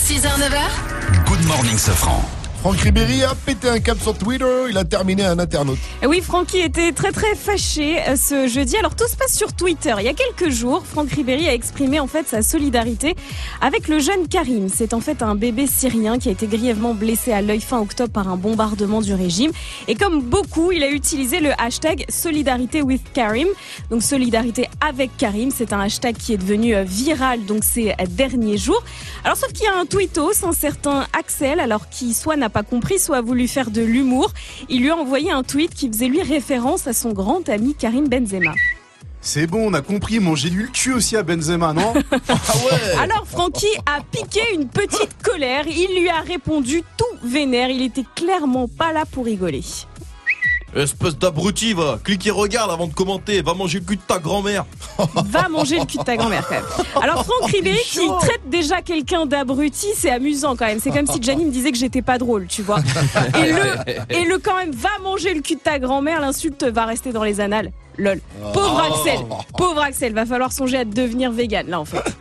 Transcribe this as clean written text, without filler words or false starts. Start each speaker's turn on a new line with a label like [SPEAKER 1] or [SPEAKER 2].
[SPEAKER 1] 6h-9h.
[SPEAKER 2] Good morning, Safran.
[SPEAKER 3] Franck Ribéry a pété un câble sur Twitter, il a terminé un internaute.
[SPEAKER 4] Oui, Francky était très fâché ce jeudi. Alors tout se passe sur Twitter. Il y a quelques jours, Franck Ribéry a exprimé en fait sa solidarité avec le jeune Karim. C'est en fait un bébé syrien qui a été grièvement blessé à l'œil fin octobre par un bombardement du régime. Et comme beaucoup, il a utilisé le hashtag Solidarité with Karim. Donc solidarité avec Karim, c'est un hashtag qui est devenu viral donc ces derniers jours. Alors sauf qu'il y a un tweetos, un certain Axel, alors qui soit n'a pas compris, soit a voulu faire de l'humour. Il lui a envoyé un tweet qui faisait lui référence à son grand ami Karim Benzema.
[SPEAKER 5] C'est bon, on a compris, mangez-lui le cul aussi à Benzema, non?
[SPEAKER 4] Alors Francky a piqué une petite colère. Il lui a répondu tout vénère. Il était clairement pas là pour rigoler.
[SPEAKER 6] Espèce d'abruti, va. Clique et regarde avant de commenter. Va manger le cul de ta grand-mère.
[SPEAKER 4] Va manger le cul de ta grand-mère quand même. Alors Franck Ribéry qui traite déjà quelqu'un d'abruti, c'est amusant quand même. C'est comme si Gianni me disait que j'étais pas drôle, tu vois. Et le quand même, va manger le cul de ta grand-mère, l'insulte va rester dans les annales. Lol. Pauvre Axel, va falloir songer à devenir vegan là en fait.